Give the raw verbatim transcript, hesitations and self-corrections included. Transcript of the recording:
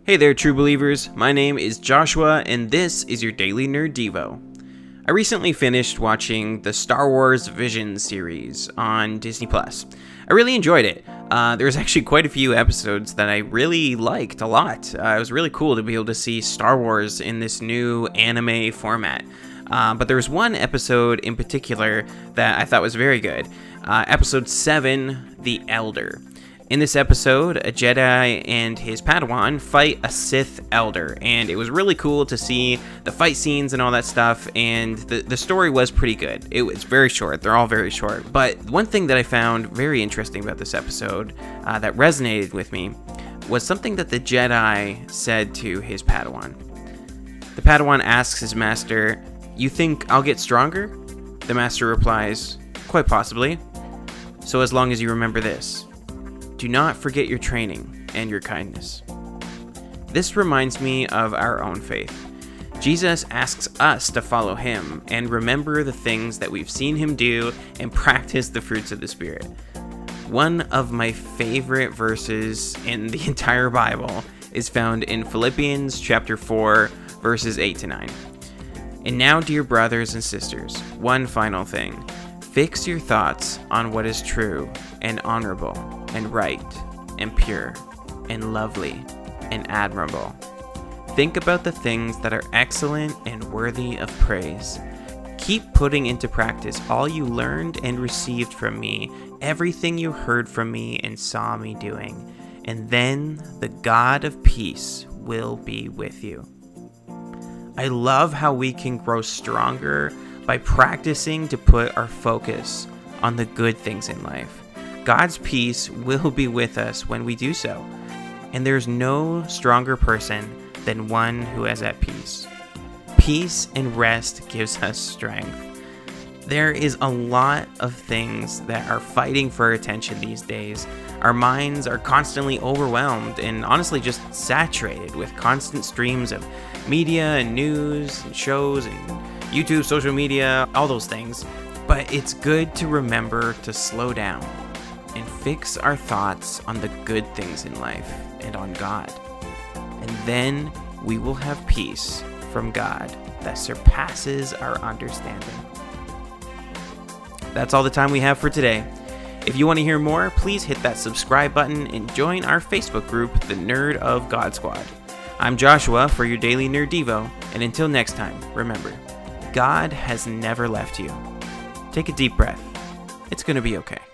Hey there, true believers. My name is Joshua, and this is your Daily Nerd Devo. I recently finished watching the Star Wars Visions series on Disney Plus. I really enjoyed it. Uh, there was actually quite a few episodes that I really liked a lot. Uh, it was really cool to be able to see Star Wars in this new anime format. Uh, but there was one episode in particular that I thought was very good. Uh, episode seven, The Elder. In this episode, a Jedi and his Padawan fight a Sith Elder, and it was really cool to see the fight scenes and all that stuff, and the, the story was pretty good. It was very short. They're all very short. But one thing that I found very interesting about this episode uh, that resonated with me was something that the Jedi said to his Padawan. The Padawan asks his master, "You think I'll get stronger?" The master replies, "Quite possibly. So as long as you remember this. Do not forget your training and your kindness." This reminds me of our own faith. Jesus asks us to follow him and remember the things that we've seen him do and practice the fruits of the Spirit. One of my favorite verses in the entire Bible is found in Philippians chapter four, verses eight to nine. "And now, dear brothers and sisters, one final thing. Fix your thoughts on what is true and honorable and right and pure and lovely and admirable. Think about the things that are excellent and worthy of praise. Keep putting into practice all you learned and received from me, everything you heard from me and saw me doing, and then the God of peace will be with you." I love how we can grow stronger by practicing to put our focus on the good things in life. God's peace will be with us when we do so, and there's no stronger person than one who is at peace. Peace and rest gives us strength. There is a lot of things that are fighting for our attention these days. Our minds are constantly overwhelmed and honestly just saturated with constant streams of media and news and shows and YouTube, social media, all those things. But it's good to remember to slow down and fix our thoughts on the good things in life and on God. And then we will have peace from God that surpasses our understanding. That's all the time we have for today. If you want to hear more, please hit that subscribe button and join our Facebook group, the Nerd of God Squad. I'm Joshua for your Daily Nerd Devo, and until next time, remember, God has never left you. Take a deep breath. It's going to be okay.